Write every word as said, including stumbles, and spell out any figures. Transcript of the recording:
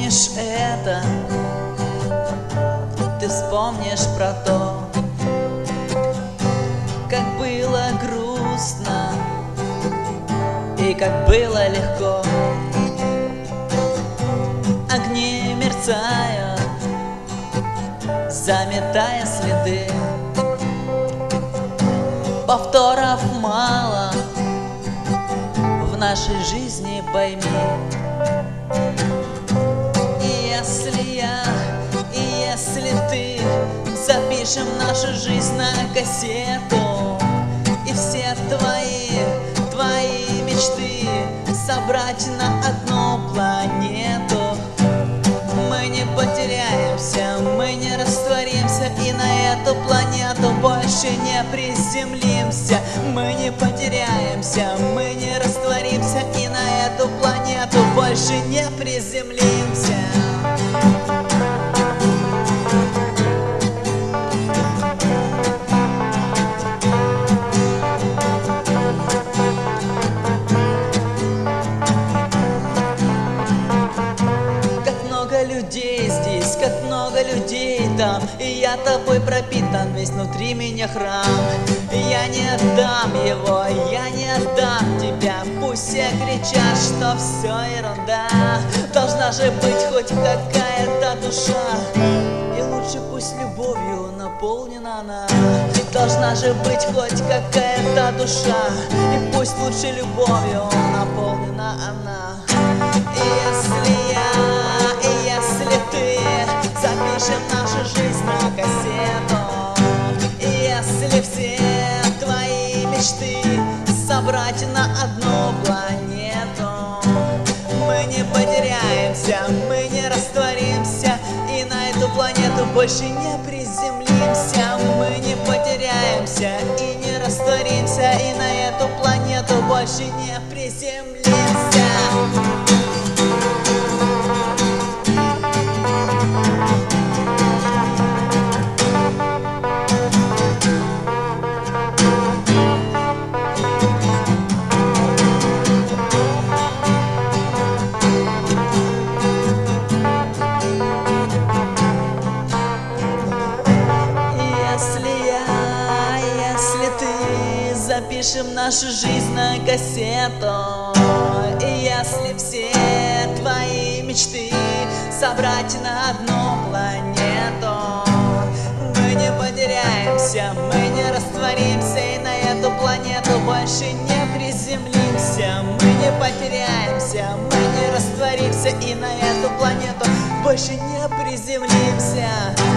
вспомнишь это, ты вспомнишь про то, как было грустно и как было легко. Огни мерцают, заметая следы. Повторов мало в нашей жизни, пойми. И если я, и если ты запишем нашу жизнь на кассету, и все твои, твои мечты собрать на одну планету, мы не потеряемся, мы не растворимся, и на эту планету больше не приземлимся. Мы не потеряемся, мы не растворимся, и на эту планету больше не приземлимся. Людей здесь, как много людей там, и я тобой пропитан, весь внутри меня храм. Я не отдам его, я не отдам тебя. Пусть все кричат, что все ерунда. Должна же быть хоть какая-то душа, и лучше пусть любовью наполнена она. Должна же быть хоть какая-то душа, и пусть лучше любовью наполнена она. И если я, и если ты запишем нашу жизнь на кассету, и если все твои мечты собрать на одну планету, мы не потеряемся, мы не растворимся, и на эту планету больше не приземлимся. Мы не потеряемся и не растворимся, и на эту планету больше не приземлимся. Запишем нашу жизнь на кассету, и если все твои мечты собрать на одну планету, мы не потеряемся, мы не растворимся, и на эту планету больше не приземлимся. Мы не потеряемся, мы не растворимся, и на эту планету больше не приземлимся.